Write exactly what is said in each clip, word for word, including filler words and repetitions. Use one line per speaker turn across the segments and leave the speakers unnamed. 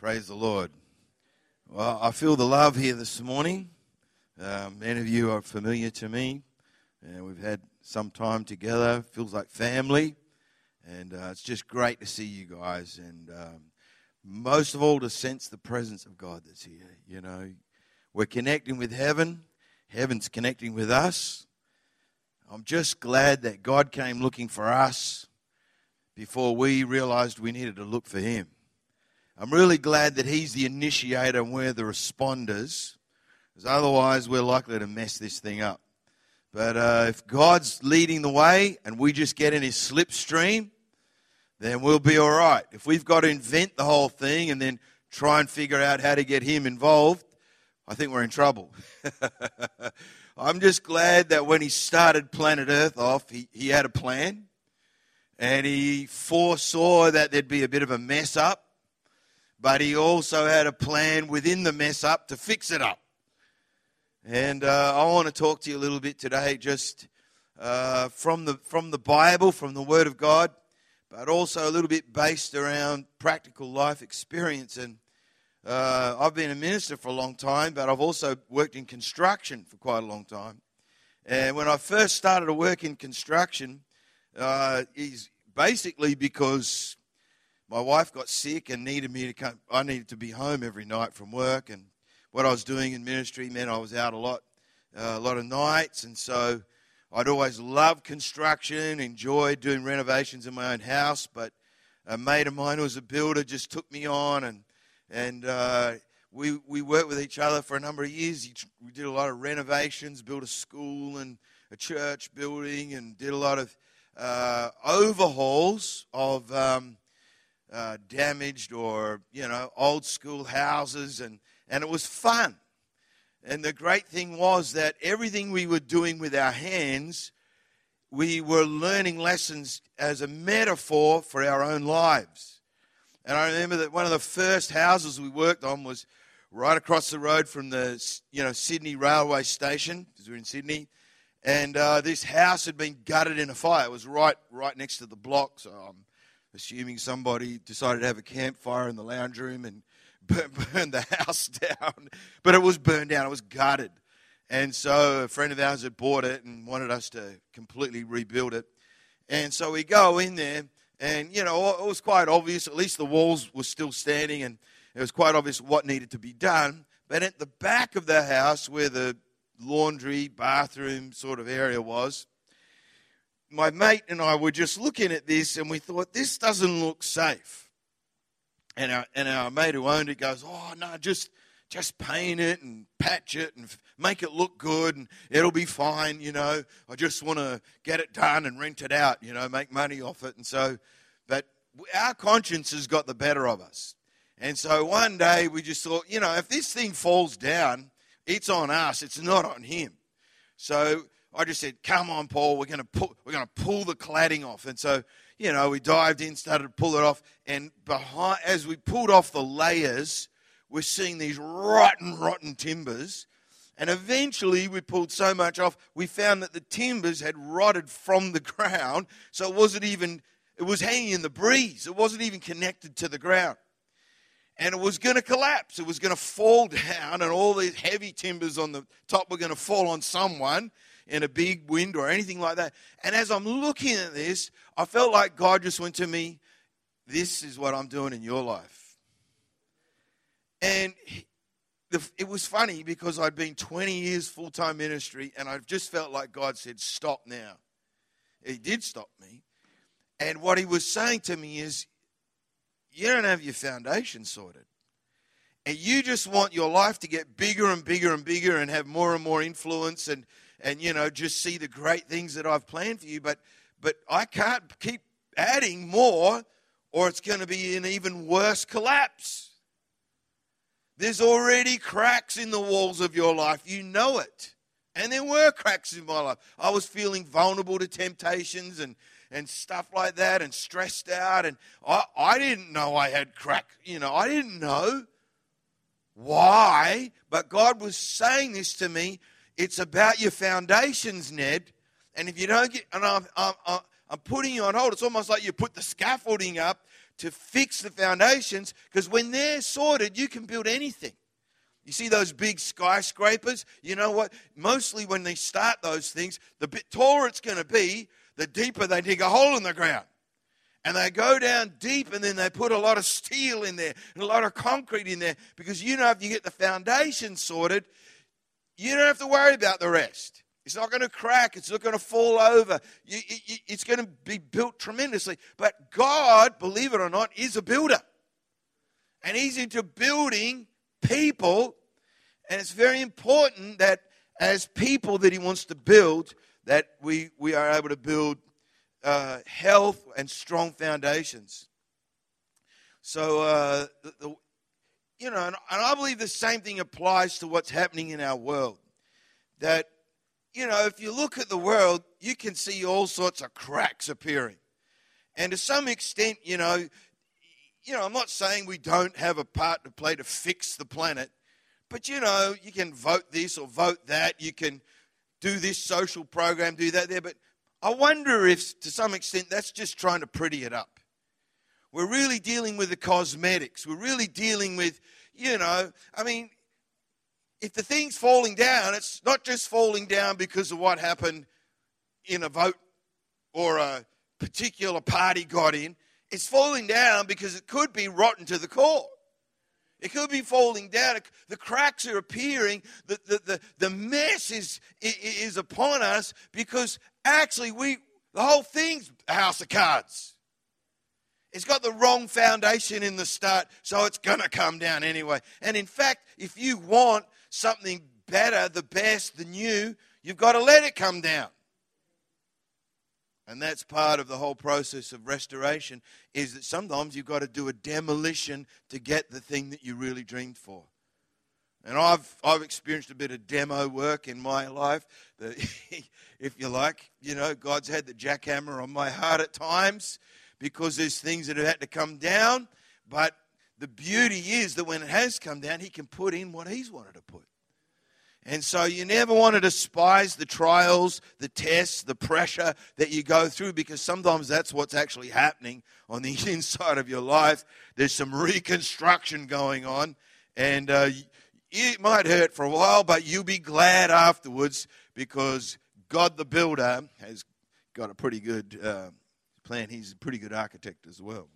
Praise the Lord. Well, I feel the love here this morning. Um, many of you are familiar to me, and we've had some time together. Feels like family, and uh, it's just great to see you guys. And um, most of all, to sense the presence of God that's here. You know, we're connecting with heaven. Heaven's connecting with us. I'm just glad that God came looking for us before we realized we needed to look for Him. I'm really glad that He's the initiator and we're the responders, because otherwise we're likely to mess this thing up. But uh, if God's leading the way and we just get in His slipstream, then we'll be all right. If we've got to invent the whole thing and then try and figure out how to get Him involved, I think we're in trouble. I'm just glad that when He started planet Earth off, He, he had a plan, and He foresaw that there'd be a bit of a mess up. But He also had a plan within the mess up to fix it up. And uh, I want to talk to you a little bit today just uh, from the from the Bible, from the Word of God, but also a little bit based around practical life experience. And uh, I've been a minister for a long time, but I've also worked in construction for quite a long time. And when I first started to work in construction, uh, is basically because my wife got sick and needed me to come. I needed to be home every night from work, and what I was doing in ministry meant I was out a lot, uh, a lot of nights, and so I'd always loved construction, enjoyed doing renovations in my own house. But a mate of mine who was a builder just took me on, and and uh, we we worked with each other for a number of years. He, we did a lot of renovations, built a school and a church building, and did a lot of uh, overhauls of Um, Uh, damaged or, you know, old school houses, and, and it was fun. And the great thing was that everything we were doing with our hands, we were learning lessons as a metaphor for our own lives. And I remember that one of the first houses we worked on was right across the road from the, you know, Sydney railway station, because we were in Sydney. And uh, this house had been gutted in a fire. It was right, right next to the block, so I'm assuming somebody decided to have a campfire in the lounge room and burn, burn the house down. But it was burned down. It was gutted. And so a friend of ours had bought it and wanted us to completely rebuild it. And so we go in there, and, you know, it was quite obvious. At least the walls were still standing, and it was quite obvious what needed to be done. But at the back of the house, where the laundry, bathroom sort of area was, my mate and I were just looking at this, and we thought, this doesn't look safe. And our, and our mate who owned it goes, oh, no, just just paint it and patch it and make it look good, and it'll be fine, you know. I just want to get it done and rent it out, you know, make money off it. And so, but our consciences got the better of us. And so one day we just thought, you know, if this thing falls down, it's on us. It's not on him. So I just said, come on, Paul, we're going to pull, we're going to pull the cladding off. And so, you know, we dived in, started to pull it off. And behind, as we pulled off the layers, we're seeing these rotten, rotten timbers. And eventually we pulled so much off, we found that the timbers had rotted from the ground. So it wasn't even, it was hanging in the breeze. It wasn't even connected to the ground. And it was going to collapse. It was going to fall down, and all these heavy timbers on the top were going to fall on someone in a big wind or anything like that. And as I'm looking at this, I felt like God just went to me, this is what I'm doing in your life. And it was funny because I'd been twenty years full-time ministry, and I just felt like God said, stop now. He did stop me. And what He was saying to me is, you don't have your foundation sorted. And you just want your life to get bigger and bigger and bigger and have more and more influence and And, you know, just see the great things that I've planned for you. But but I can't keep adding more, or it's going to be an even worse collapse. There's already cracks in the walls of your life. You know it. And there were cracks in my life. I was feeling vulnerable to temptations and, and stuff like that, and stressed out. And I, I didn't know I had crack. You know, I didn't know why. But God was saying this to me. It's about your foundations, Ned. And if you don't get, and I'm, I'm, I'm putting you on hold. It's almost like you put the scaffolding up to fix the foundations, because when they're sorted, you can build anything. You see those big skyscrapers? You know what? Mostly when they start those things, the bit taller it's going to be, the deeper they dig a hole in the ground. And they go down deep, and then they put a lot of steel in there and a lot of concrete in there, because you know if you get the foundation sorted, you don't have to worry about the rest. It's not going to crack. It's not going to fall over. You, you, it's going to be built tremendously. But God, believe it or not, is a builder. And He's into building people. And it's very important that as people that He wants to build, that we, we are able to build uh, health and strong foundations. So, uh, the, the, you know, and, and I believe the same thing applies to what's happening in our world. That, you know, if you look at the world, you can see all sorts of cracks appearing. And to some extent, you know, you know, I'm not saying we don't have a part to play to fix the planet, but, you know, you can vote this or vote that. You can do this social program, do that there. But I wonder if, to some extent, that's just trying to pretty it up. We're really dealing with the cosmetics. We're really dealing with, you know, I mean, if the thing's falling down, it's not just falling down because of what happened in a vote or a particular party got in. It's falling down because it could be rotten to the core. It could be falling down. The cracks are appearing. The, the, the, the mess is, is upon us because actually we the whole thing's a house of cards. It's got the wrong foundation in the start, so it's going to come down anyway. And in fact, if you want something better, the best, the new, you've got to let it come down. And that's part of the whole process of restoration, is that sometimes you've got to do a demolition to get the thing that you really dreamed for. And I've I've experienced a bit of demo work in my life. That, if you like, you know, God's had the jackhammer on my heart at times because there's things that have had to come down. But the beauty is that when it has come down, He can put in what He's wanted to put. And so you never want to despise the trials, the tests, the pressure that you go through, because sometimes that's what's actually happening on the inside of your life. There's some reconstruction going on, and uh, it might hurt for a while, but you'll be glad afterwards because God the builder has got a pretty good uh, plan. He's a pretty good architect as well.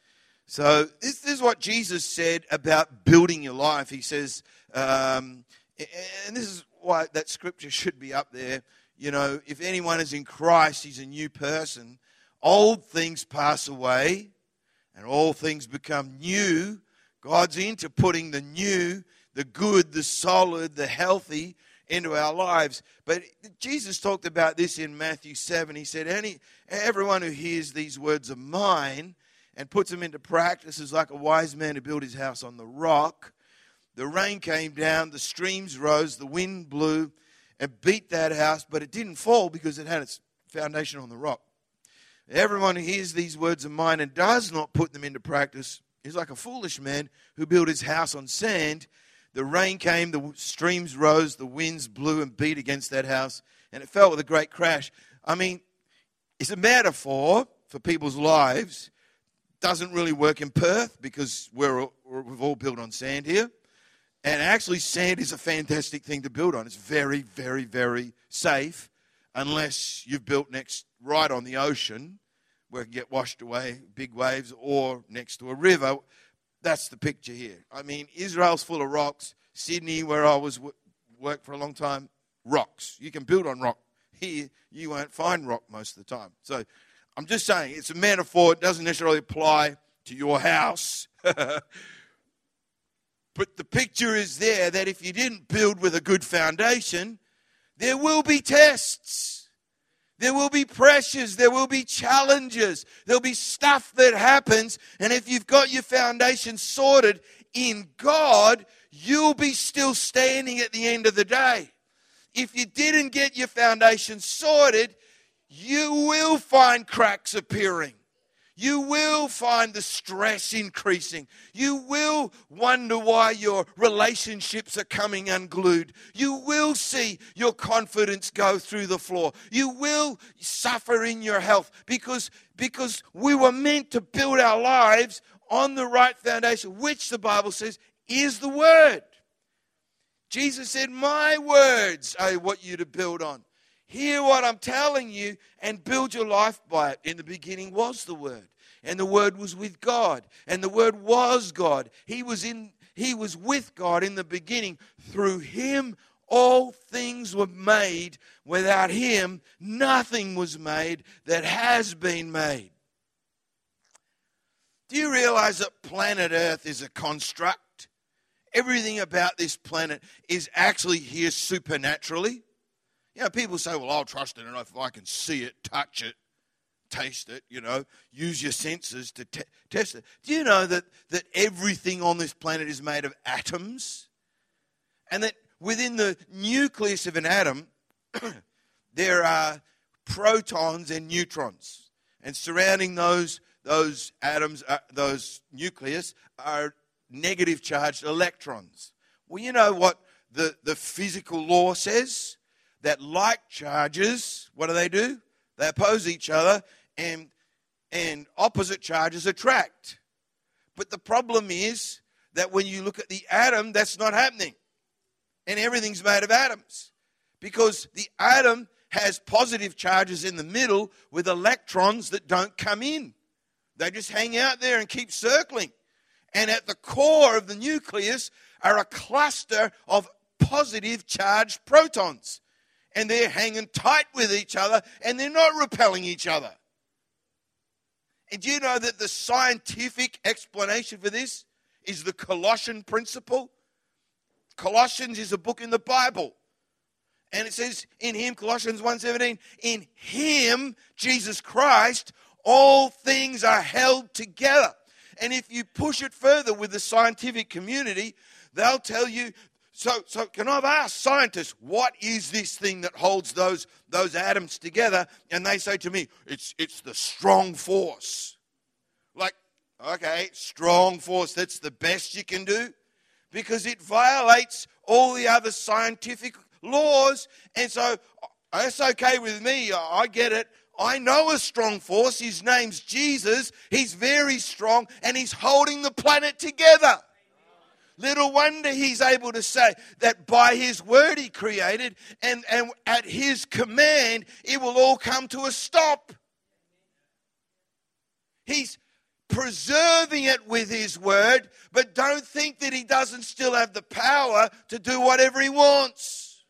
So this, this is what Jesus said about building your life. He says... Um, And this is why that scripture should be up there. You know, if anyone is in Christ, he's a new person. Old things pass away and all things become new. God's into putting the new, the good, the solid, the healthy into our lives. But Jesus talked about this in Matthew seven. He said, Any, everyone who hears these words of mine and puts them into practice is like a wise man who built his house on the rock. The rain came down, the streams rose, the wind blew and beat that house, but it didn't fall because it had its foundation on the rock. Everyone who hears these words of mine and does not put them into practice is like a foolish man who built his house on sand. The rain came, the streams rose, the winds blew and beat against that house, and it fell with a great crash. I mean, it's a metaphor for people's lives. Doesn't really work in Perth because we're, we've all built on sand here. And actually, sand is a fantastic thing to build on. It's very, very, very safe unless you've built next right on the ocean where it can get washed away, big waves, or next to a river. That's the picture here. I mean, Israel's full of rocks. Sydney, where I was worked for a long time, rocks. You can build on rock. Here, you won't find rock most of the time. So I'm just saying, it's a metaphor. It doesn't necessarily apply to your house. But the picture is there that if you didn't build with a good foundation, there will be tests. There will be pressures. There will be challenges. There'll be stuff that happens. And if you've got your foundation sorted in God, you'll be still standing at the end of the day. If you didn't get your foundation sorted, you will find cracks appearing. You will find the stress increasing. You will wonder why your relationships are coming unglued. You will see your confidence go through the floor. You will suffer in your health because, because we were meant to build our lives on the right foundation, which the Bible says is the Word. Jesus said, my words are what you're to build on. Hear what I'm telling you and build your life by it. In the beginning was the Word, and the Word was with God, and the Word was God. He was in, He was with God in the beginning. Through Him, all things were made. Without Him, nothing was made that has been made. Do you realize that planet Earth is a construct? Everything about this planet is actually here supernaturally. You know, people say, well, I'll trust it enough if I can see it, touch it, taste it, you know, use your senses to te- test it. Do you know that, that everything on this planet is made of atoms? And that within the nucleus of an atom, there are protons and neutrons. And surrounding those, those atoms, uh, those nucleus, are negative charged electrons. Well, you know what the, the physical law says? That like charges, what do they do? They oppose each other, and, and opposite charges attract. But the problem is that when you look at the atom, that's not happening. And everything's made of atoms. Because the atom has positive charges in the middle with electrons that don't come in. They just hang out there and keep circling. And at the core of the nucleus are a cluster of positive charged protons. And they're hanging tight with each other, and they're not repelling each other. And do you know that the scientific explanation for this is the Colossian principle? Colossians is a book in the Bible. And it says in Him, Colossians one seventeen, in Him, Jesus Christ, all things are held together. And if you push it further with the scientific community, they'll tell you, So, so can I ask scientists, what is this thing that holds those, those atoms together? And they say to me, it's, it's the strong force. Like, okay, strong force, that's the best you can do? Because it violates all the other scientific laws. And so, that's okay with me, I get it. I know a strong force, his name's Jesus. He's very strong, and he's holding the planet together. Little wonder he's able to say that by his word he created, and, and at his command it will all come to a stop. He's preserving it with his word, but don't think that he doesn't still have the power to do whatever he wants.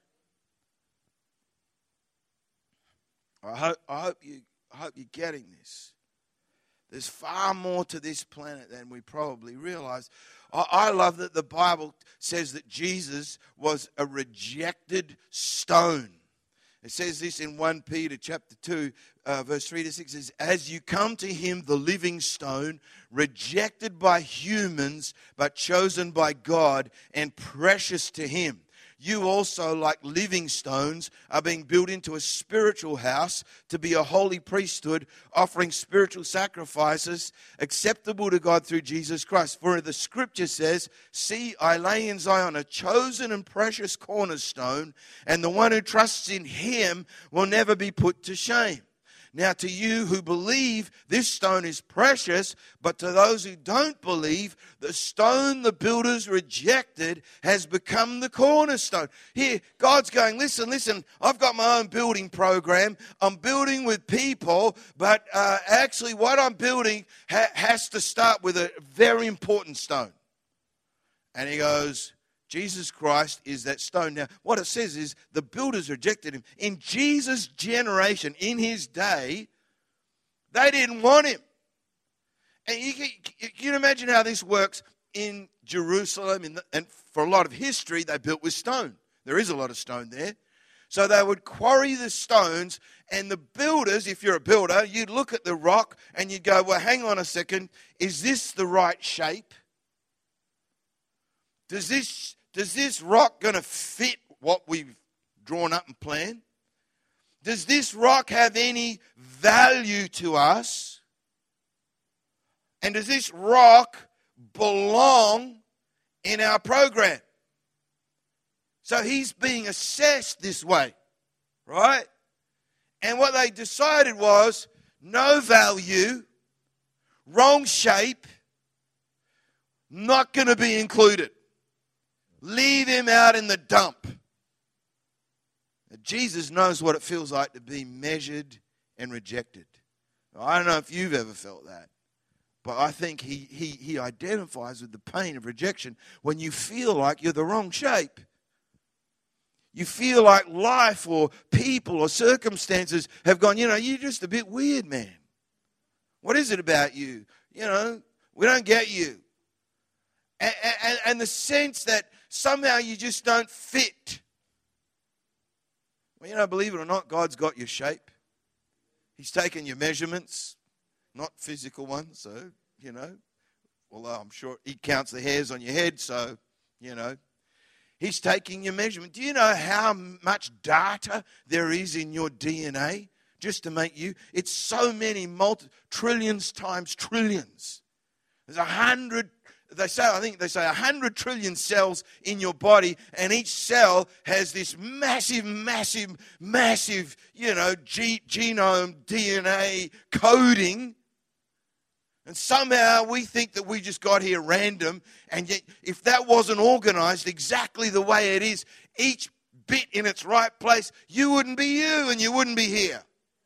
I hope, I hope, you, I hope you're getting this. There's far more to this planet than we probably realize. I love that the Bible says that Jesus was a rejected stone. It says this in First Peter chapter two, uh, verse three to six. It says, as you come to him, the living stone, rejected by humans, but chosen by God and precious to him. You also, like living stones, are being built into a spiritual house to be a holy priesthood, offering spiritual sacrifices acceptable to God through Jesus Christ. For the scripture says, see, I lay in Zion a chosen and precious cornerstone, and the one who trusts in him will never be put to shame. Now to you who believe, this stone is precious, but to those who don't believe, the stone the builders rejected has become the cornerstone. Here, God's going, listen, listen, I've got my own building program. I'm building with people, but uh, actually what I'm building ha- has to start with a very important stone. And he goes, Jesus Christ is that stone. Now, what it says is the builders rejected him. In Jesus' generation, in his day, they didn't want him. And you can, you can imagine how this works in Jerusalem. In the, and for a lot of history, they built with stone. There is a lot of stone there. So they would quarry the stones, and the builders, if you're a builder, you'd look at the rock and you'd go, well, hang on a second. Is this the right shape? Does this... Does this rock going to fit what we've drawn up and planned? Does this rock have any value to us? And does this rock belong in our program? So he's being assessed this way, right? And what they decided was no value, wrong shape, not going to be included. Leave him out in the dump. Jesus knows what it feels like to be measured and rejected. I don't know if you've ever felt that, but I think he, he, he identifies with the pain of rejection when you feel like you're the wrong shape. You feel like life or people or circumstances have gone, you know, you're just a bit weird, man. What is it about you? You know, we don't get you. And, and, and the sense that somehow you just don't fit. Well, you know, believe it or not, God's got your shape. He's taken your measurements, not physical ones, so, you know. Although I'm sure he counts the hairs on your head, so, you know. He's taking your measurement. Do you know how much data there is in your D N A just to make you? It's so many, multi, trillions times trillions. There's a hundred, they say, I think they say a hundred trillion cells in your body, and each cell has this massive, massive, massive, you know, G, genome, D N A coding. And somehow we think that we just got here random, and yet if that wasn't organized exactly the way it is, each bit in its right place, you wouldn't be you and you wouldn't be here.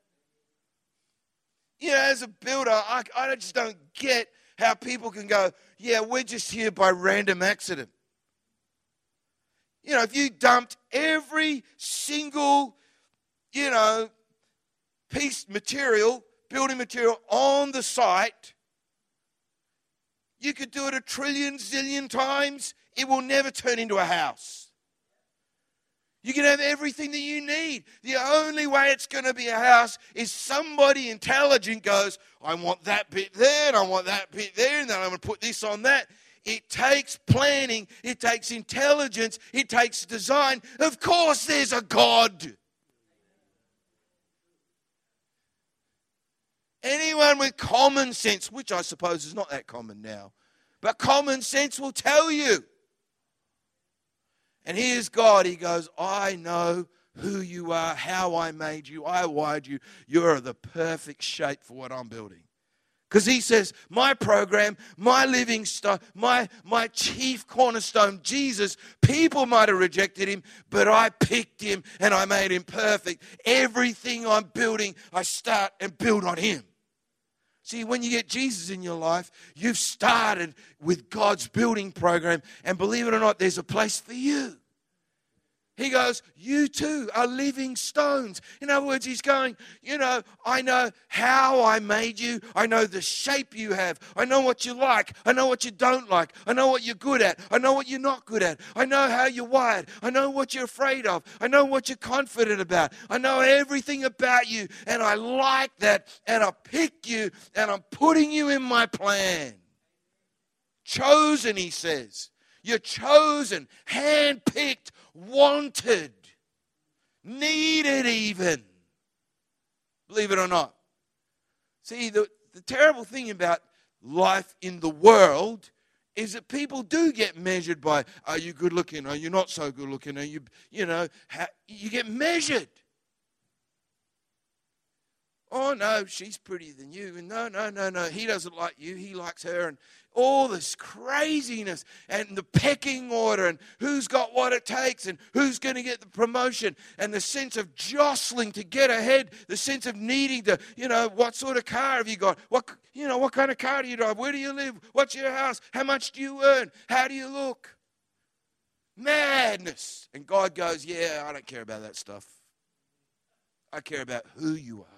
You know, as a builder, I, I just don't get how people can go, yeah, we're just here by random accident. You know, if you dumped every single, you know, piece material, building material on the site, you could do it a trillion, zillion times. It will never turn into a house. You can have everything that you need. The only way it's going to be a house is somebody intelligent goes, I want that bit there, and I want that bit there, and then I'm going to put this on that. It takes planning. It takes intelligence. It takes design. Of course there's a God. Anyone with common sense, which I suppose is not that common now, but common sense will tell you. And here's God. He goes, I know who you are, how I made you, I wired you. You're the perfect shape for what I'm building. Because he says, my program, my living stone, my, my chief cornerstone, Jesus, people might have rejected him, but I picked him and I made him perfect. Everything I'm building, I start and build on him. See, when you get Jesus in your life, you've started with God's building program, and believe it or not, there's a place for you. He goes, you too are living stones. In other words, he's going, you know, I know how I made you. I know the shape you have. I know what you like. I know what you don't like. I know what you're good at. I know what you're not good at. I know how you're wired. I know what you're afraid of. I know what you're confident about. I know everything about you, and I like that, and I pick you, and I'm putting you in my plan. Chosen, he says. You're chosen, handpicked, wanted, needed even. Believe it or not. See, the, the terrible thing about life in the world is that people do get measured by, are you good looking? Are you not so good looking? Are you, you know, how, you get measured. Oh, no, she's prettier than you. And no, no, no, no, he doesn't like you. He likes her. And all this craziness and the pecking order and who's got what it takes and who's going to get the promotion and the sense of jostling to get ahead, the sense of needing to, you know, what sort of car have you got? What, you know, what kind of car do you drive? Where do you live? What's your house? How much do you earn? How do you look? Madness. And God goes, yeah, I don't care about that stuff. I care about who you are.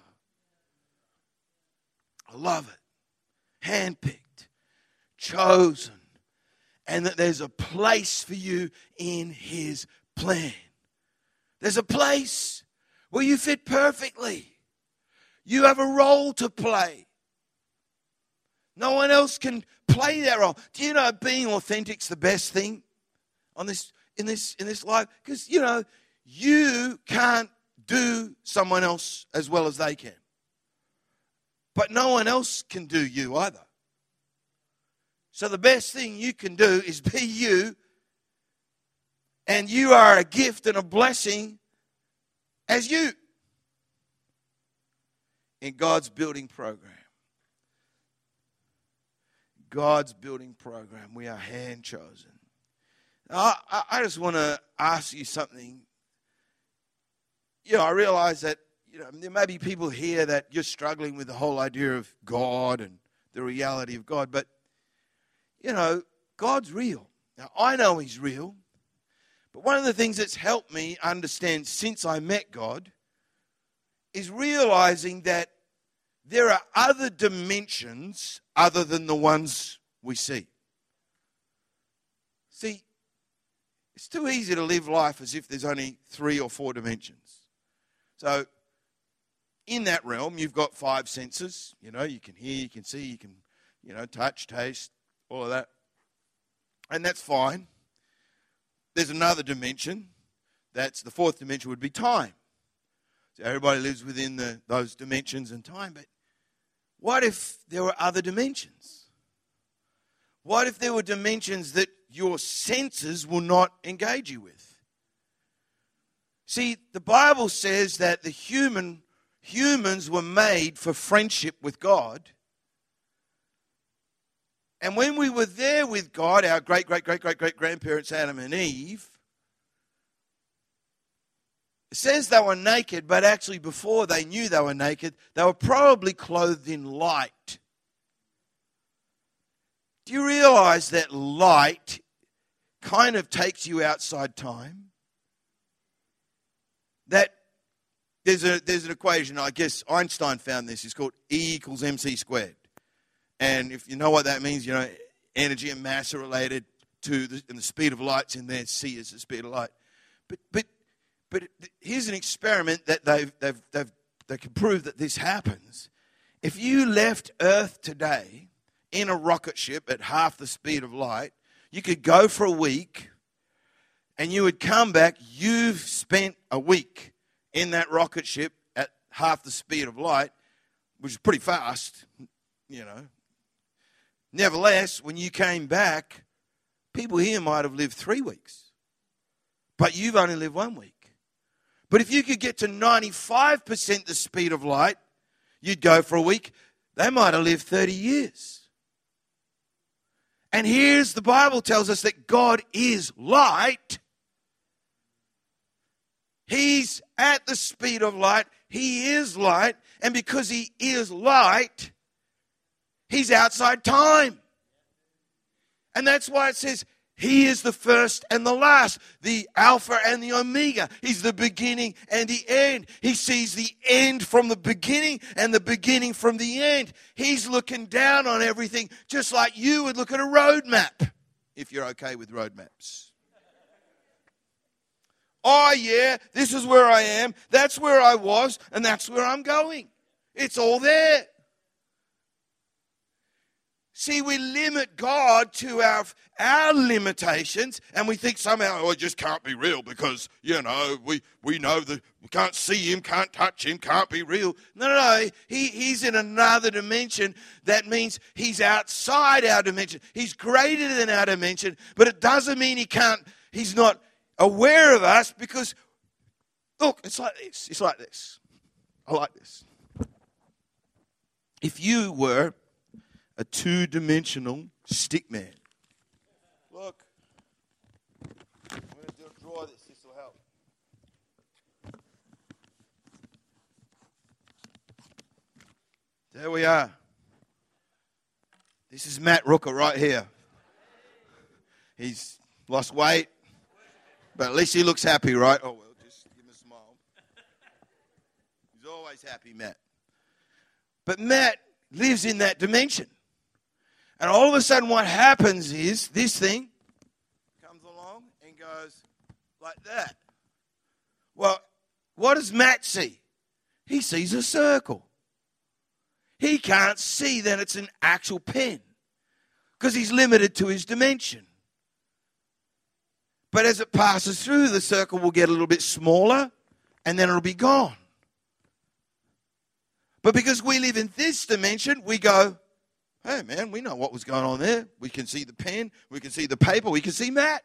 I love it. Handpicked, chosen, and that there's a place for you in his plan. There's a place where you fit perfectly. You have a role to play. No one else can play that role. Do you know being authentic's the best thing on this in this in this life? Because, you know, you can't do someone else as well as they can. But no one else can do you either. So the best thing you can do is be you, and you are a gift and a blessing as you in God's building program. God's building program. We are hand chosen. I, I just want to ask you something. You know, I realize that, you know, there may be people here that you're struggling with the whole idea of God and the reality of God, but, you know, God's real. Now, I know He's real, but one of the things that's helped me understand since I met God is realizing that there are other dimensions other than the ones we see. See, it's too easy to live life as if there's only three or four dimensions. So, in that realm, you've got five senses. You know, you can hear, you can see, you can, you know, touch, taste, all of that. And that's fine. There's another dimension. That's the fourth dimension would be time. So everybody lives within the, those dimensions and time. But what if there were other dimensions? What if there were dimensions that your senses will not engage you with? See, the Bible says that the human humans were made for friendship with God. And when we were there with God, our great, great, great, great, great grandparents, Adam and Eve, it says they were naked, but actually before they knew they were naked, they were probably clothed in light. Do you realize that light kind of takes you outside time? That there's a there's an equation, I guess Einstein found this, it's called E equals mc squared. And if you know what that means, you know, energy and mass are related to the, and the speed of light's in there, c is the speed of light. But but But here's an experiment that they've, they've, they've, they can prove that this happens. If you left Earth today in a rocket ship at half the speed of light, you could go for a week and you would come back. You've spent a week in that rocket ship at half the speed of light, which is pretty fast, you know. Nevertheless, when you came back, people here might have lived three weeks, but you've only lived one week. But if you could get to ninety-five percent the speed of light, you'd go for a week. They might have lived thirty years. And here's the Bible tells us that God is light. He's at the speed of light. He is light. And because He is light, He's outside time. And that's why it says, He is the first and the last, the Alpha and the Omega. He's the beginning and the end. He sees the end from the beginning and the beginning from the end. He's looking down on everything just like you would look at a road map, if you're okay with road maps. Oh yeah, this is where I am, that's where I was, and that's where I'm going. It's all there. See, we limit God to our, our limitations, and we think somehow, oh, it just can't be real because, you know, we, we know that we can't see Him, can't touch Him, can't be real. No, no, no. He, he's in another dimension. That means He's outside our dimension. He's greater than our dimension, but it doesn't mean He can't, He's not aware of us because, look, it's like this. It's like this. I like this. If you were a two-dimensional stick man. Look, I'm going to draw this. This will help. There we are. This is Matt Rooker right here. He's lost weight, but at least he looks happy, right? Oh, well, just give him a smile. He's always happy, Matt. But Matt lives in that dimension. And all of a sudden what happens is this thing comes along and goes like that. Well, what does Matt see? He sees a circle. He can't see that it's an actual pen because he's limited to his dimension. But as it passes through, the circle will get a little bit smaller and then it'll be gone. But because we live in this dimension, we go Hey, man, we know what was going on there. We can see the pen. We can see the paper. We can see Matt.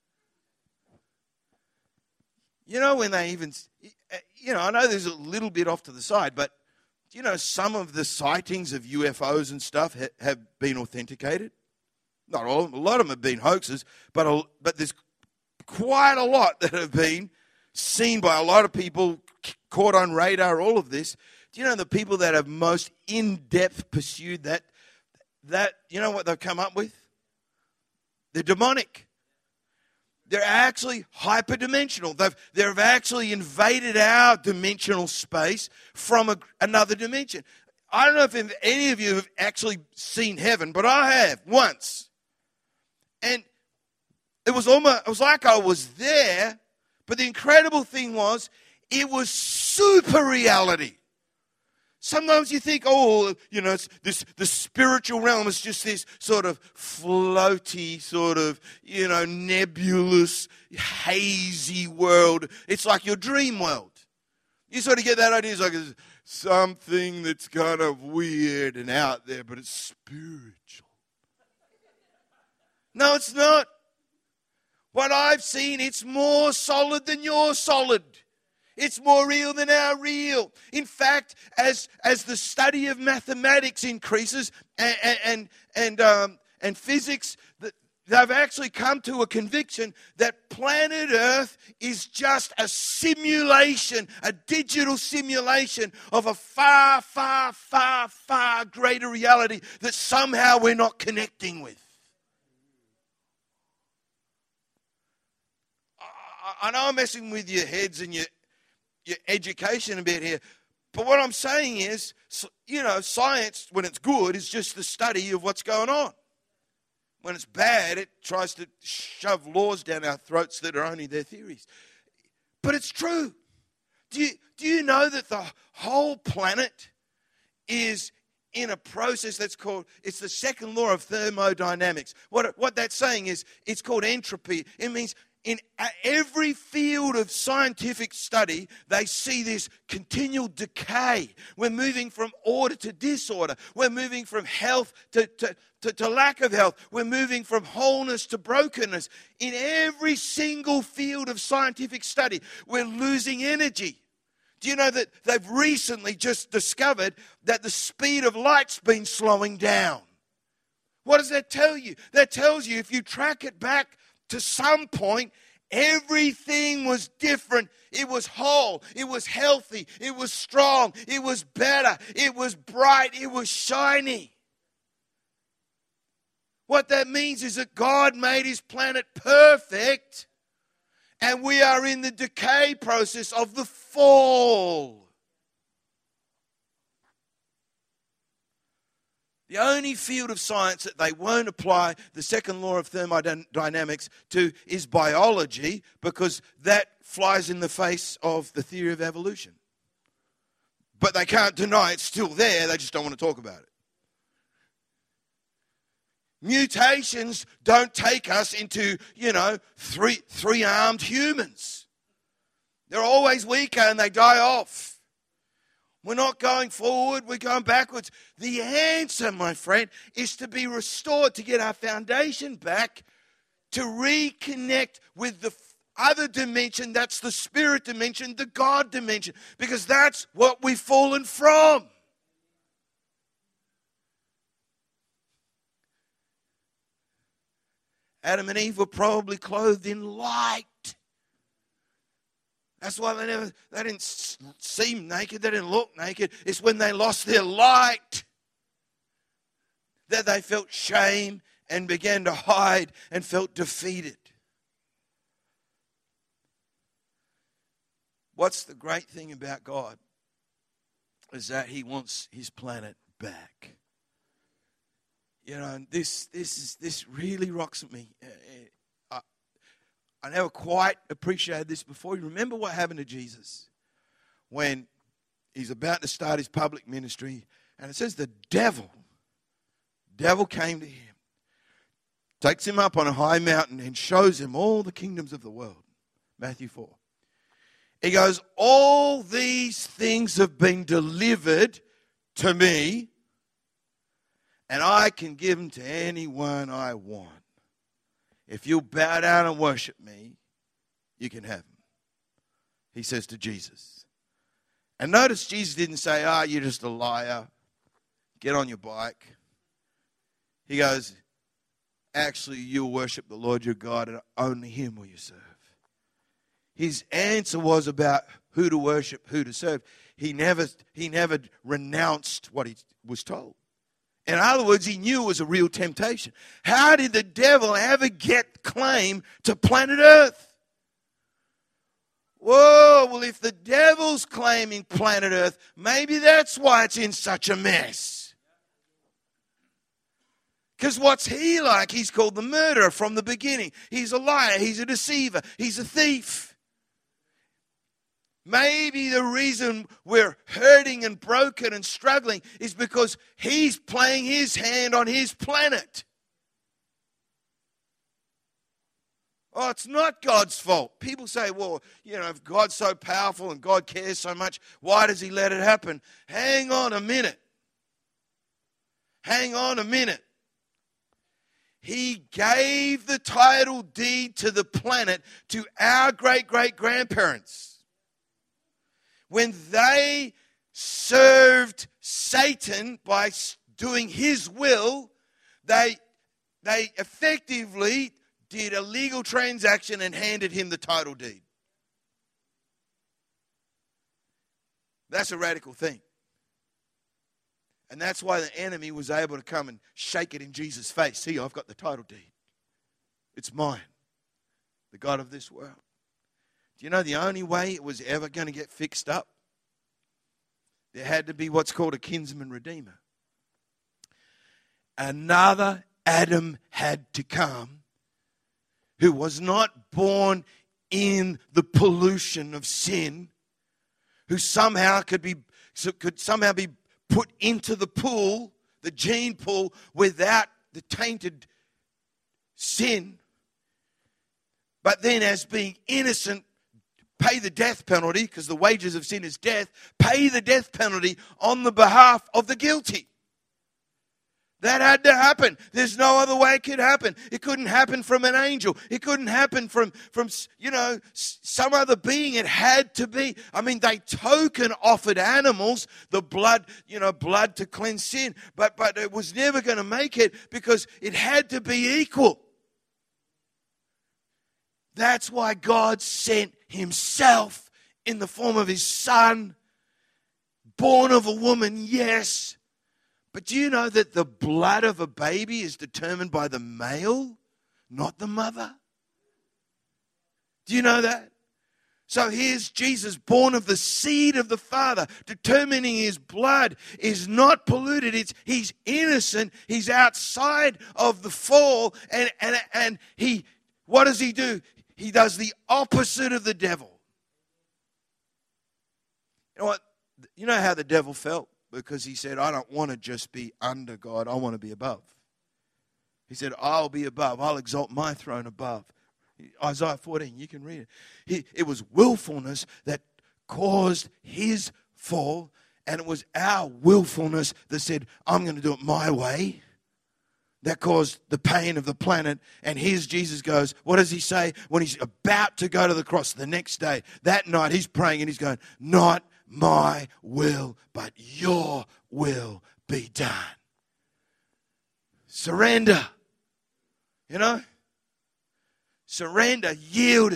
You know, when they even, you know, I know there's a little bit off to the side, but, you know, some of the sightings of U F Os and stuff ha- have been authenticated. Not all of them. A lot of them have been hoaxes, but a, but there's quite a lot that have been seen by a lot of people, caught on radar, all of this. Do you know the people that have most in-depth pursued that, that, you know what they've come up with? They're demonic. They're actually hyperdimensional. They've, they've actually invaded our dimensional space from a, another dimension. I don't know if any of you have actually seen heaven, but I have once. And it was almost, it was like I was there, but the incredible thing was, it was super reality. Sometimes you think, oh, you know, it's this the spiritual realm is just this sort of floaty, sort of, you know, nebulous, hazy world. It's like your dream world. You sort of get that idea. It's like it's something that's kind of weird and out there, but it's spiritual. No, it's not. What I've seen, it's more solid than your solid. It's more real than our real. In fact, as as the study of mathematics increases and and and, um, and physics, they've actually come to a conviction that planet Earth is just a simulation, a digital simulation of a far, far, far, far greater reality that somehow we're not connecting with. I, I know I'm messing with your heads and your your education a bit here. But what I'm saying is, you know, science, when it's good, is just the study of what's going on. When it's bad, it tries to shove laws down our throats that are only their theories. But it's true. Do you, do you know that the whole planet is in a process that's called, it's the second law of thermodynamics. What, what that's saying is, it's called entropy. It means in every field of scientific study, they see this continual decay. We're moving from order to disorder. We're moving from health to, to, to, to lack of health. We're moving from wholeness to brokenness. In every single field of scientific study, we're losing energy. Do you know that they've recently just discovered that the speed of light's been slowing down? What does that tell you? That tells you if you track it back to some point, everything was different. It was whole. It was healthy. It was strong. It was better. It was bright. It was shiny. What that means is that God made his planet perfect, and we are in the decay process of the fall. The only field of science that they won't apply the second law of thermodynamics to is biology, because that flies in the face of the theory of evolution. But they can't deny it's still there, they just don't want to talk about it. Mutations don't take us into, you know, three, three-armed humans. They're always weaker and they die off. We're not going forward, we're going backwards. The answer, my friend, is to be restored, to get our foundation back, to reconnect with the other dimension, that's the spirit dimension, the God dimension, because that's what we've fallen from. Adam and Eve were probably clothed in light. That's why they never, they didn't seem naked, they didn't look naked. It's when they lost their light that they felt shame and began to hide and felt defeated. What's the great thing about God is that he wants his planet back. You know, this this is this really rocks at me. I, I never quite appreciated this before. You remember what happened to Jesus when he's about to start his public ministry, and it says the devil, devil came to him, takes him up on a high mountain and shows him all the kingdoms of the world. Matthew four. He goes, all these things have been delivered to me, and I can give them to anyone I want. If you'll bow down and worship me, you can have them. He says to Jesus. And notice Jesus didn't say, ah, oh, you're just a liar. Get on your bike. He goes, actually, you'll worship the Lord your God, and only him will you serve. His answer was about who to worship, who to serve. He never, he never renounced what he was told. In other words, he knew it was a real temptation. How did the devil ever get claim to planet Earth? Whoa, well, if the devil's claiming planet Earth, maybe that's why it's in such a mess. Because what's he like? He's called the murderer from the beginning. He's a liar. He's a deceiver. He's a thief. Maybe the reason we're hurting and broken and struggling is because he's playing his hand on his planet. Oh, it's not God's fault. People say, well, you know, if God's so powerful and God cares so much, why does he let it happen? Hang on a minute. Hang on a minute. He gave the title deed to the planet to our great-great-grandparents. When they served Satan by doing his will, they, they effectively did a legal transaction and handed him the title deed. That's a radical thing. And that's why the enemy was able to come and shake it in Jesus' face. See, I've got the title deed. It's mine. The God of this world. Do you know the only way it was ever going to get fixed up? There had to be what's called a kinsman redeemer. Another Adam had to come who was not born in the pollution of sin, who somehow could be could somehow be put into the pool, the gene pool, without the tainted sin, but then as being innocent, pay the death penalty, because the wages of sin is death, pay the death penalty on the behalf of the guilty. That had to happen. There's no other way it could happen. It couldn't happen from an angel. It couldn't happen from, from you know, some other being. It had to be. I mean, they token offered animals, the blood, you know, blood to cleanse sin. But, but it was never going to make it because it had to be equal. That's why God sent himself in the form of his son, born of a woman, yes. But do you know that the blood of a baby is determined by the male, not the mother? Do you know that? So here's Jesus, born of the seed of the Father, determining his blood is not polluted. It's he's innocent. He's outside of the fall. And, and, and he, what does he do? He does the opposite of the devil. You know what? You know how the devil felt? Because he said, I don't want to just be under God. I want to be above. He said, I'll be above. I'll exalt my throne above. Isaiah fourteen, you can read it. He, it was willfulness that caused his fall. And it was our willfulness that said, I'm going to do it my way. That caused the pain of the planet. And here's Jesus goes, what does he say? When he's about to go to the cross the next day, that night he's praying and he's going, not my will, but your will be done. Surrender. You know? Surrender, yielded.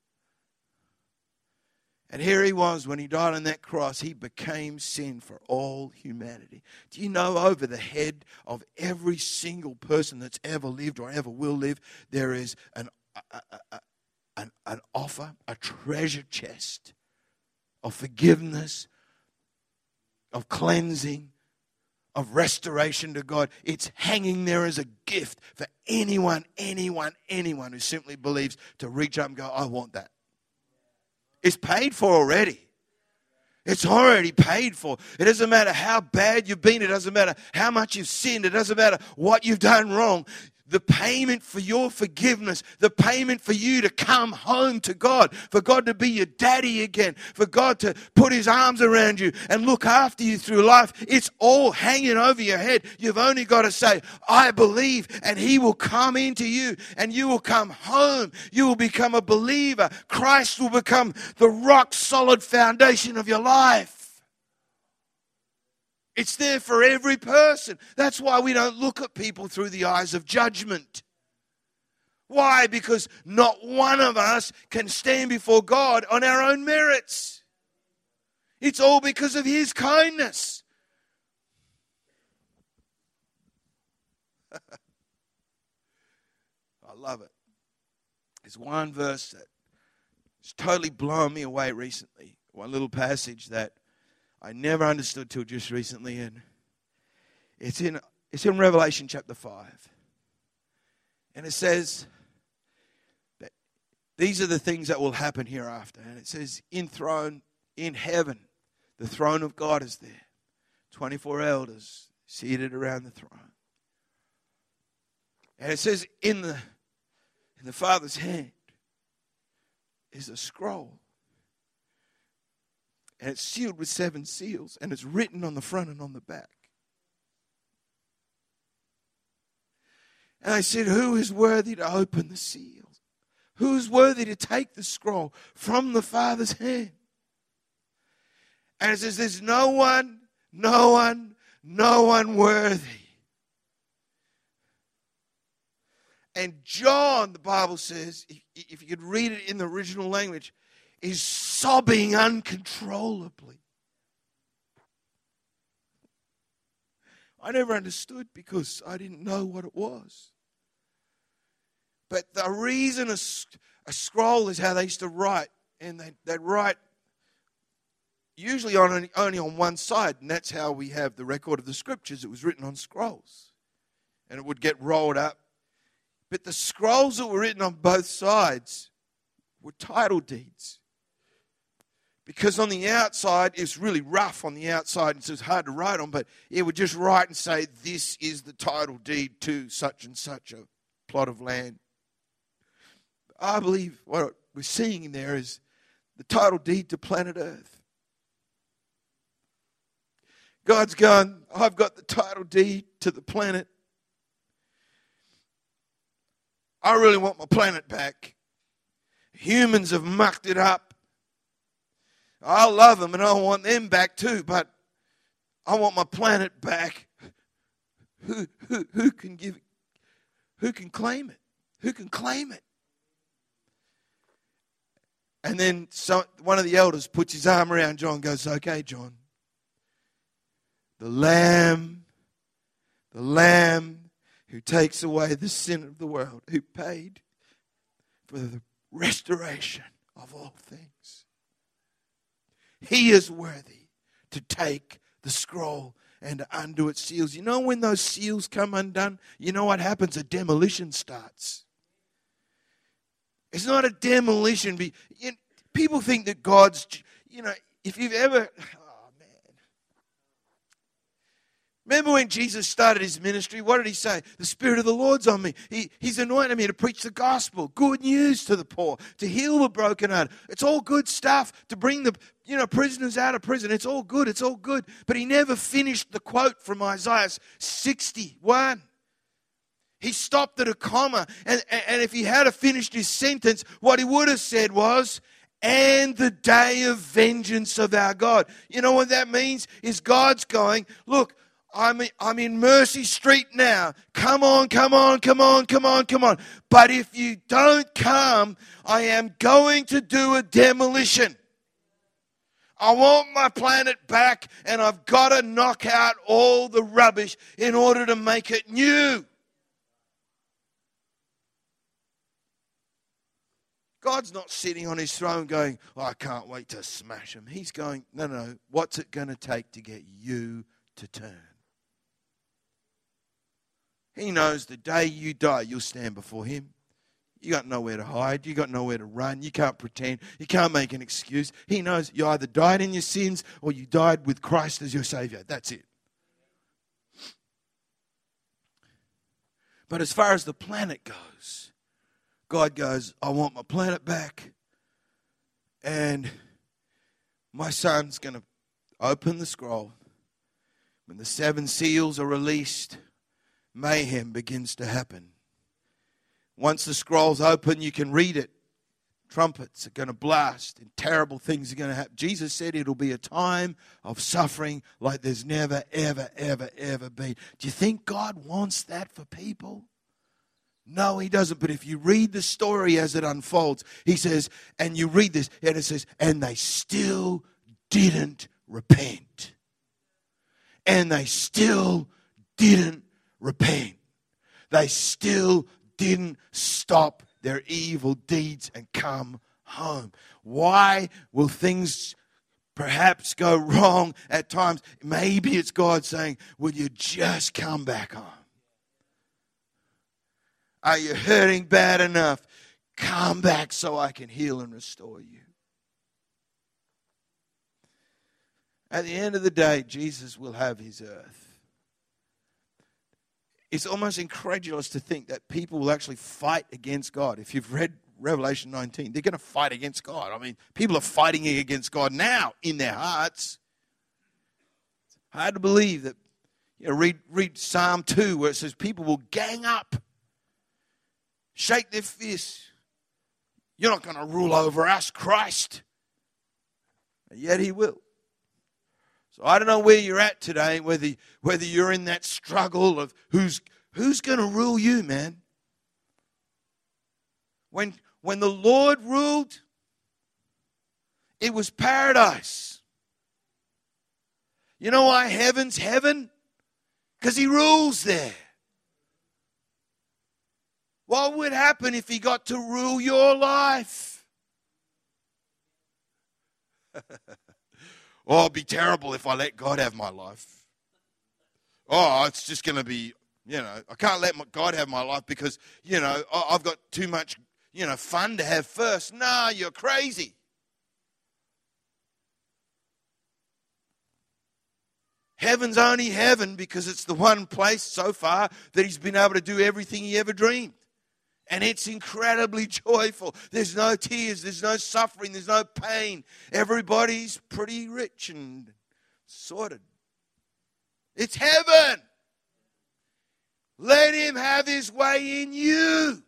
And here he was, when he died on that cross, he became sin for all humanity. Do you know over the head of every single person that's ever lived or ever will live, there is an, a, a, an, an offer, a treasure chest of forgiveness, of cleansing, of restoration to God. It's hanging there as a gift for anyone, anyone, anyone who simply believes to reach up and go, I want that. It's paid for already. It's already paid for. It doesn't matter how bad you've been. It doesn't matter how much you've sinned. It doesn't matter what you've done wrong. the payment for your forgiveness, the payment for you to come home to God, for God to be your daddy again, for God to put his arms around you and look after you through life, it's all hanging over your head. You've only got to say, I believe, and he will come into you and you will come home. You will become a believer. Christ will become the rock solid foundation of your life. It's there for every person. That's why we don't look at people through the eyes of judgment. Why? Because not one of us can stand before God on our own merits. It's all because of his kindness. I love it. There's one verse that has totally blown me away recently. One little passage that I never understood till just recently, and it's in it's in Revelation chapter five. And it says that these are the things that will happen hereafter. And it says, enthroned in heaven, the throne of God is there. twenty-four elders seated around the throne. And it says, in the in the Father's hand is a scroll. And it's sealed with seven seals. And it's written on the front and on the back. And I said, who is worthy to open the seals? Who is worthy to take the scroll from the Father's hand? And it says, there's no one, no one, no one worthy. And John, the Bible says, if you could read it in the original language, is sobbing uncontrollably. I never understood because I didn't know what it was. But the reason a, a scroll is how they used to write, and they, they'd write usually on only, only on one side, and that's how we have the record of the scriptures. It was written on scrolls, and it would get rolled up. But the scrolls that were written on both sides were title deeds. Because on the outside, it's really rough on the outside, and so it's hard to write on, but it would just write and say, this is the title deed to such and such a plot of land. I believe what we're seeing in there is the title deed to planet Earth. God's gone, I've got the title deed to the planet. I really want my planet back. Humans have mucked it up. I love them and I want them back too, but I want my planet back. Who, who, who can give it? Who can claim it? Who can claim it? And then some, one of the elders puts his arm around John and goes, okay, John, the Lamb, the Lamb who takes away the sin of the world, who paid for the restoration of all things. He is worthy to take the scroll and to undo its seals. You know when those seals come undone, you know what happens? A demolition starts. It's not a demolition. People think that God's, you know, if you've ever, oh man. Remember when Jesus started his ministry, what did he say? The Spirit of the Lord's on me. He, he's anointed me to preach the gospel, good news to the poor, to heal the brokenhearted. It's all good stuff, to bring the, you know, prisoners out of prison. It's all good, it's all good. But he never finished the quote from Isaiah sixty-one. He stopped at a comma. And, and if he had finished his sentence, what he would have said was, and the day of vengeance of our God. You know what that means? Is God's going, look, I'm, I'm in Mercy Street now. Come on, come on, come on, come on, come on. But if you don't come, I am going to do a demolition. I want my planet back, and I've got to knock out all the rubbish in order to make it new. God's not sitting on his throne going, oh, I can't wait to smash him. He's going, no, no, what's it going to take to get you to turn? He knows the day you die, you'll stand before him. You got nowhere to hide. You got nowhere to run. You can't pretend. You can't make an excuse. He knows you either died in your sins or you died with Christ as your Savior. That's it. But as far as the planet goes, God goes, I want my planet back. And my son's going to open the scroll. When the seven seals are released, mayhem begins to happen. Once the scroll's open, you can read it. Trumpets are going to blast and terrible things are going to happen. Jesus said it'll be a time of suffering like there's never, ever, ever, ever been. Do you think God wants that for people? No, he doesn't. But if you read the story as it unfolds, he says, and you read this, and it says, and they still didn't repent. And they still didn't repent. They still didn't stop their evil deeds and come home. Why will things perhaps go wrong at times? Maybe it's God saying, will you just come back home? Are you hurting bad enough? Come back so I can heal and restore you. At the end of the day, Jesus will have his earth. It's almost incredulous to think that people will actually fight against God. If you've read Revelation nineteen, they're going to fight against God. I mean, people are fighting against God now in their hearts. It's hard to believe that, you know, read, read Psalm two where it says people will gang up, shake their fists. You're not going to rule over us, Christ. And yet he will. So I don't know where you're at today, whether whether you're in that struggle of who's who's going to rule you, man. When when the Lord ruled, it was paradise. You know why heaven's heaven? Because he rules there. What would happen if he got to rule your life? Oh, it'd be terrible if I let God have my life. Oh, it's just going to be, you know, I can't let my God have my life because, you know, I've got too much, you know, fun to have first. Nah, you're crazy. Heaven's only heaven because it's the one place so far that he's been able to do everything he ever dreamed. And it's incredibly joyful. There's no tears. There's no suffering. There's no pain. Everybody's pretty rich and sorted. It's heaven. Let him have his way in you.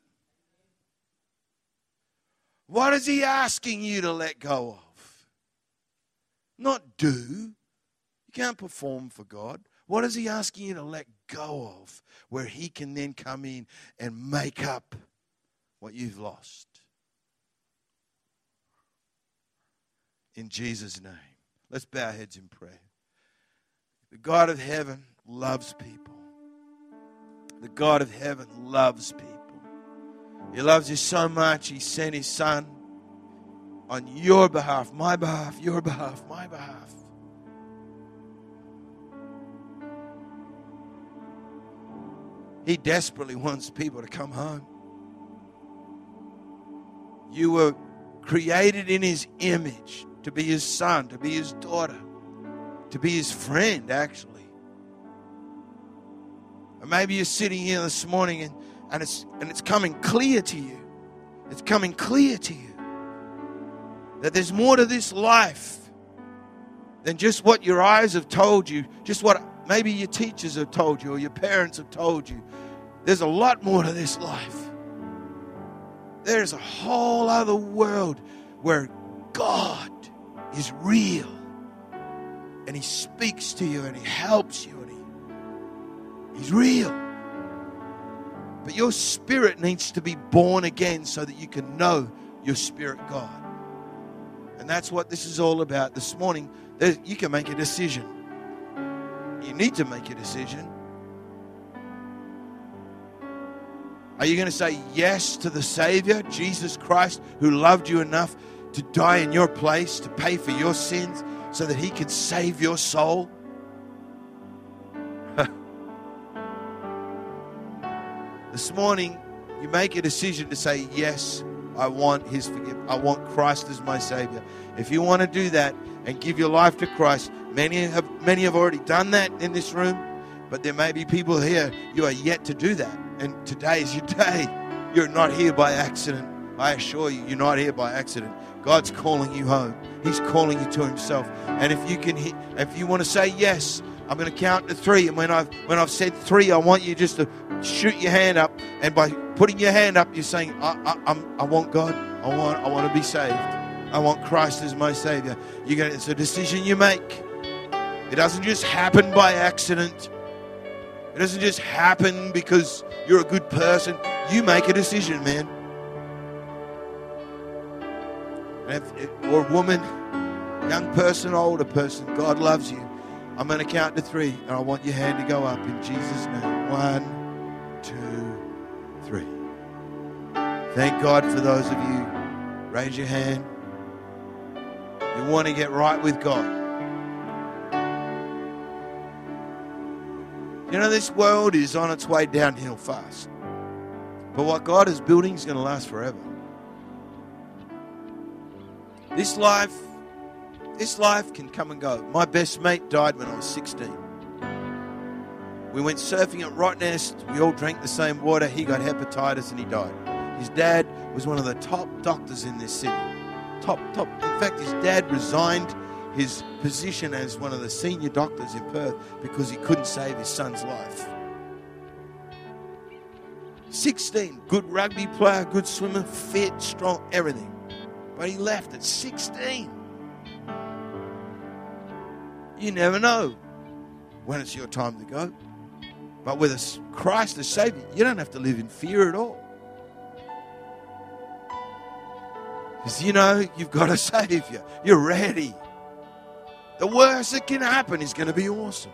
What is he asking you to let go of? Not do. You can't perform for God. What is he asking you to let go of where he can then come in and make up what you've lost? In Jesus' name. Let's bow our heads in prayer. The God of heaven loves people. The God of heaven loves people. He loves you so much, he sent his son on your behalf, my behalf, your behalf, my behalf. He desperately wants people to come home. You were created in his image to be his son, to be his daughter, to be his friend, actually. Or maybe you're sitting here this morning and, and, it's, and it's coming clear to you. It's coming clear to you that there's more to this life than just what your eyes have told you, just what maybe your teachers have told you or your parents have told you. There's a lot more to this life. There's a whole other world where God is real. And he speaks to you and he helps you. And he, he's real. But your spirit needs to be born again so that you can know your spirit God. And that's what this is all about. This morning, you can make a decision. You need to make a decision. Are you going to say yes to the Savior, Jesus Christ, who loved you enough to die in your place, to pay for your sins, so that he could save your soul? This morning, you make a decision to say, yes, I want his forgiveness. I want Christ as my Savior. If you want to do that and give your life to Christ, many have, many have already done that in this room, but there may be people here, you are yet to do that. and today is your day. You're not here by accident. I assure you, you're not here by accident. God's calling you home. He's calling you to himself. And if you can, if you want to say yes, I'm going to count to three. And when I've when I've said three, I want you just to shoot your hand up. And by putting your hand up, you're saying, I, I, I'm, I want God. I want I want to be saved. I want Christ as my Savior. You're going. It's a decision you make. It doesn't just happen by accident. It doesn't just happen because you're a good person. You make a decision, man. If, if, or a woman, young person, older person, God loves you. I'm going to count to three, and I want your hand to go up in Jesus' name. One, two, three. Thank God for those of you. Raise your hand. You want to get right with God. You know, this world is on its way downhill fast. But what God is building is going to last forever. This life, this life can come and go. My best mate died when I was sixteen. We went surfing at Rottnest. We all drank the same water. He got hepatitis and he died. His dad was one of the top doctors in this city. Top, top. In fact, his dad resigned his position as one of the senior doctors in Perth because he couldn't save his son's life. sixteen, good rugby player, good swimmer, fit, strong, everything. But he left at sixteen. You never know when it's your time to go. But with a Christ as Savior, you don't have to live in fear at all. Because you know you've got a Savior. You're ready. The worst that can happen is going to be awesome.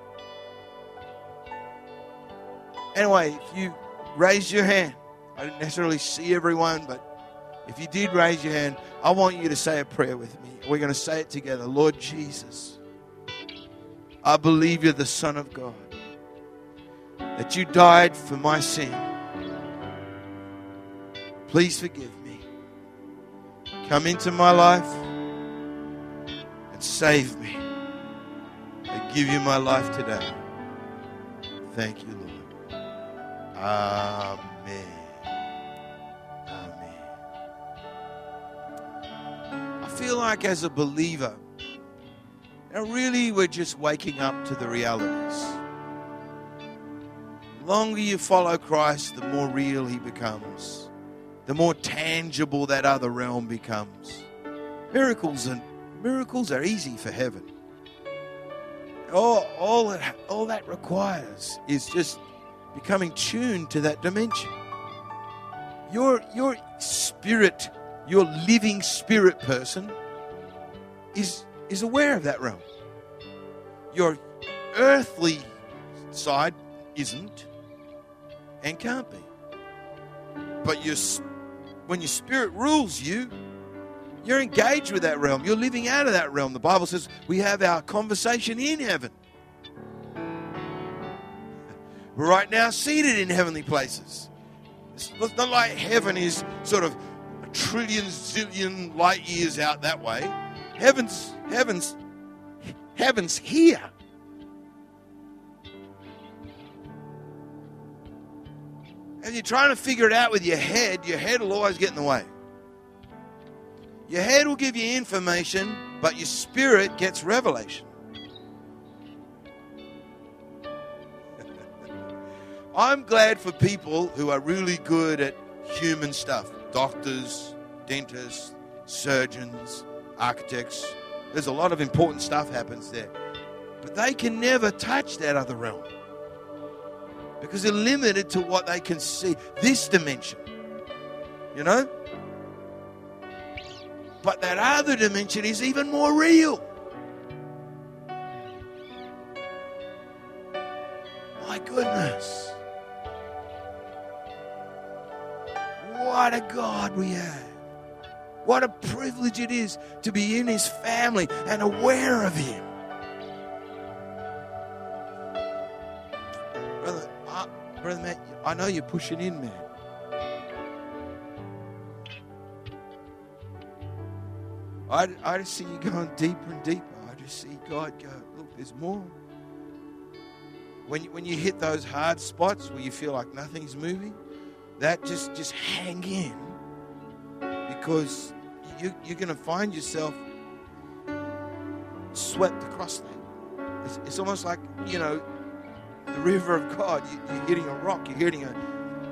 Anyway, if you raise your hand, I didn't necessarily see everyone, but if you did raise your hand, I want you to say a prayer with me. We're going to say it together. Lord Jesus, I believe you're the Son of God, that you died for my sin. Please forgive me. Come into my life and save me. I give you my life today. Thank you, Lord. Amen. I feel like as a believer, and really we're just waking up to the realities. The longer you follow Christ, the more real he becomes. The more tangible that other realm becomes. Miracles and miracles are easy for heaven. All, all, that, all that requires is just becoming tuned to that dimension. Your, your spirit, your living spirit person is, is aware of that realm. Your earthly side isn't and can't be. But your, when your spirit rules you, you're engaged with that realm. You're living out of that realm. The Bible says we have our conversation in heaven. We're right now seated in heavenly places. It's not like heaven is sort of a trillion, zillion light years out that way. Heaven's, heaven's, heaven's here. And you're trying to figure it out with your head, your head will always get in the way. Your head will give you information, but your spirit gets revelation. I'm glad for people who are really good at human stuff. Doctors, dentists, surgeons, architects. There's a lot of important stuff happens there. But they can never touch that other realm. Because they're limited to what they can see. This dimension. You know? But that other dimension is even more real. My goodness. What a God we have. What a privilege it is to be in his family and aware of him. Brother, uh, Brother Matt, I know you're pushing in, man. I, I just see you going deeper and deeper. I just see God go, look, there's more. when you, when you hit those hard spots where you feel like nothing's moving, that just, just hang in, because you, you're going to find yourself swept across that. It's, it's almost like, you know, the river of God. You, you're hitting a rock, you're hitting a...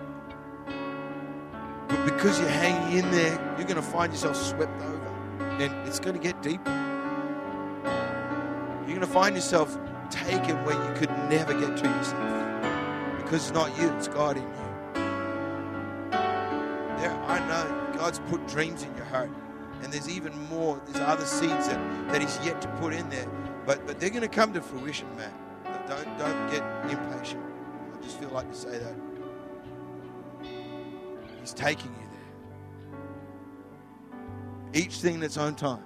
But because you're hanging in there, you're going to find yourself swept over. And it's going to get deeper. You're going to find yourself taken where you could never get to yourself. Because it's not you, it's God in you. There, I know God's put dreams in your heart. And there's even more, there's other seeds that, that He's yet to put in there. But but they're going to come to fruition, Matt. Don't, don't get impatient. I just feel like to say that. He's taking you there. Each thing in its own time.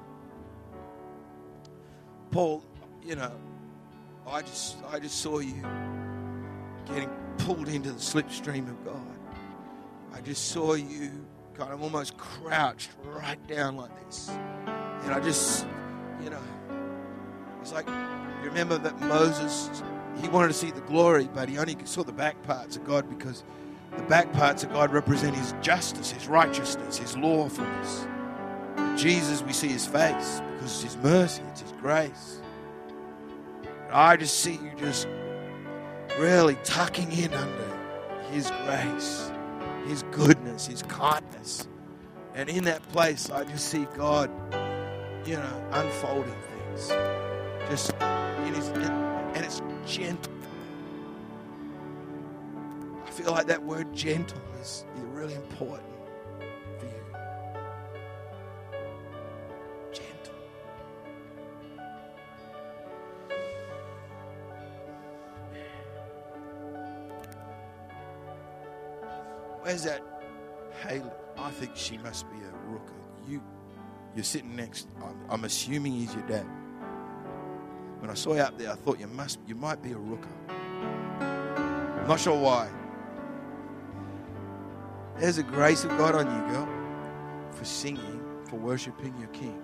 Paul, you know, I just I just saw you getting pulled into the slipstream of God. I just saw you kind of almost crouched right down like this. And I just, you know, it's like, you remember that Moses, he wanted to see the glory, but he only saw the back parts of God, because the back parts of God represent His justice, His righteousness, His lawfulness. In Jesus, we see His face because it's His mercy, it's His grace. I just see you just really tucking in under His grace, His goodness, His kindness. And in that place, I just see God, you know, unfolding things. Just in His, and it's gentle. I feel like that word gentle is, is really important for you. Gentle. Where's that Haley? I think she must be a rooker. You, you're sitting next. I'm, I'm assuming he's your dad. When I saw you up there, I thought you must, you might be a rooker. I'm not sure why. There's a grace of God on you, girl, for singing, for worshiping your King.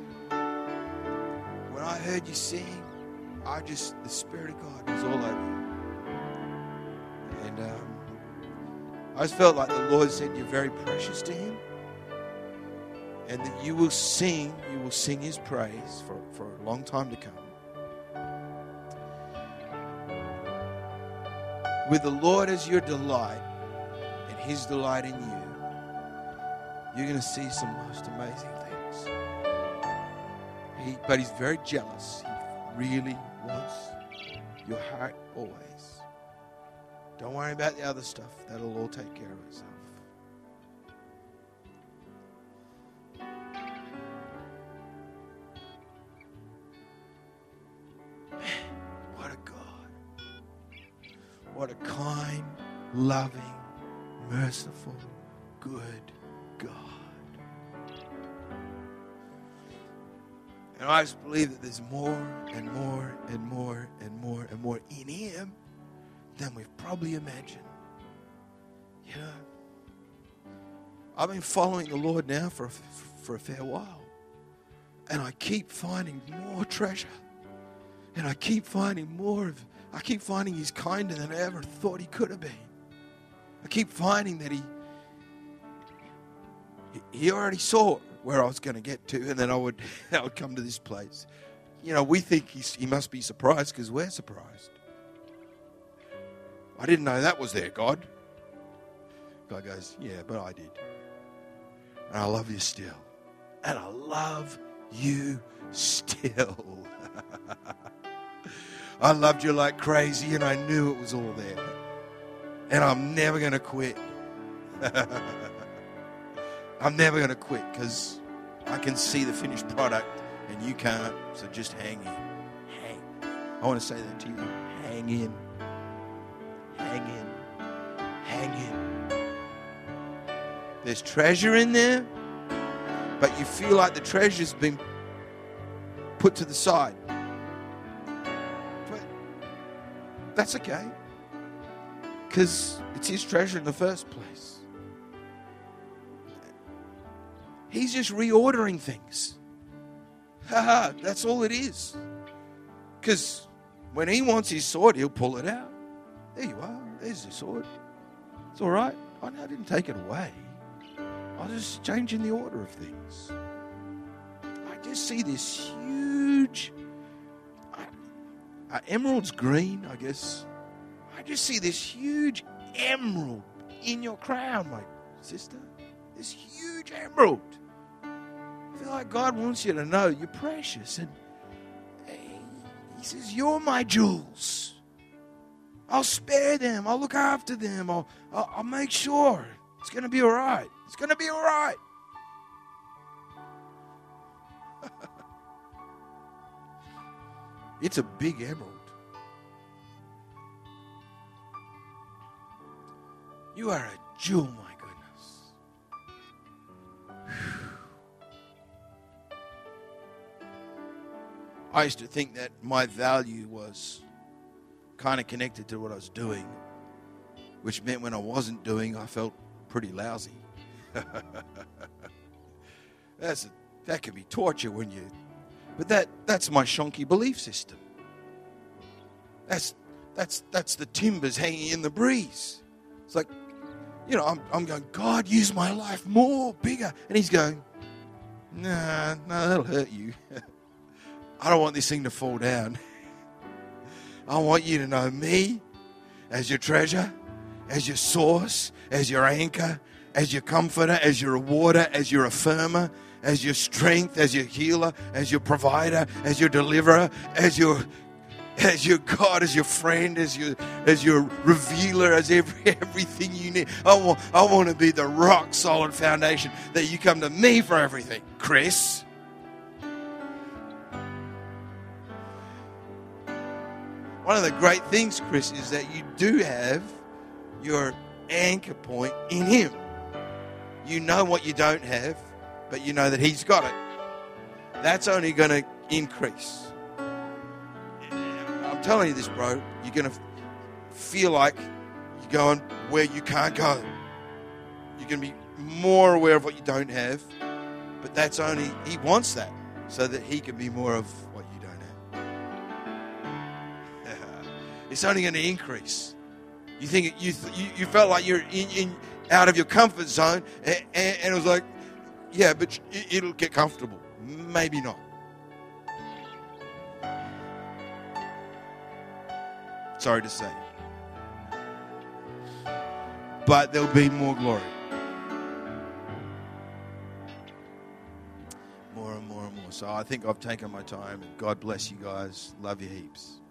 When I heard you sing, I just, the Spirit of God was all over you. And um, I just felt like the Lord said you're very precious to Him, and that you will sing, you will sing His praise for, for a long time to come. With the Lord as your delight and His delight in you, you're going to see some most amazing things. He, but He's very jealous. He really wants your heart always. Don't worry about the other stuff. That'll all take care of itself. What a kind, loving, merciful, good God. And I just believe that there's more and more and more and more and more in Him than we've probably imagined. You know, I've been following the Lord now for a, for a fair while. And I keep finding more treasure. And I keep finding more of I keep finding He's kinder than I ever thought He could have been. I keep finding that He He already saw where I was going to get to, and then I would I would come to this place. You know, we think he's, He must be surprised because we're surprised. I didn't know that was there, God. God goes, yeah, but I did. And I love you still. And I love you still. I loved you like crazy, and I knew it was all there. And I'm never going to quit. I'm never going to quit, because I can see the finished product, and you can't. So just hang in. Hang. I want to say that to you. Hang in. Hang in. Hang in. There's treasure in there, but you feel like the treasure's been put to the side. That's okay, because it's His treasure in the first place. He's just reordering things. Haha, that's all it is. Because when he wants his sword, he'll pull it out. There you are. There's your sword. It's all right. I know I didn't take it away. I was just changing the order of things. I just see this huge, uh, emerald's green, I guess. I just see this huge emerald in your crown, my sister. This huge emerald. I feel like God wants you to know you're precious. And he says, you're my jewels. I'll spare them. I'll look after them. I'll, I'll, I'll make sure. It's going to be all right. It's going to be all right. It's a big emerald. You are a jewel, my goodness. I used to think that my value was kind of connected to what I was doing, which meant when I wasn't doing, I felt pretty lousy. That's a, that can be torture when you, but that that's my shonky belief system. That's that's that's the timbers hanging in the breeze. It's like, you know, I'm I'm going, God, use my life more, bigger, and He's going, nah, no, that'll hurt you. I don't want this thing to fall down. I want you to know me as your treasure, as your source, as your anchor, as your comforter, as your rewarder, as your affirmer, as your strength, as your healer, as your provider, as your deliverer, as your as your God, as your friend, as your as your revealer, as every everything you need. I want I want to be the rock solid foundation that you come to me for everything, Chris. One of the great things, Chris, is that you do have your anchor point in Him. You know what you don't have, but you know that He's got it. That's only going to increase. I'm telling you this, bro. You're going to feel like you're going where you can't go. You're going to be more aware of what you don't have, but that's only, He wants that so that He can be more of what you don't have. It's only going to increase. You think you you, you felt like you're in, in out of your comfort zone, and, and, and it was like, yeah, but it'll get comfortable. Maybe not. Sorry to say, but there'll be more glory, more and more and more. So I think I've taken my time, and God bless you guys. Love you heaps.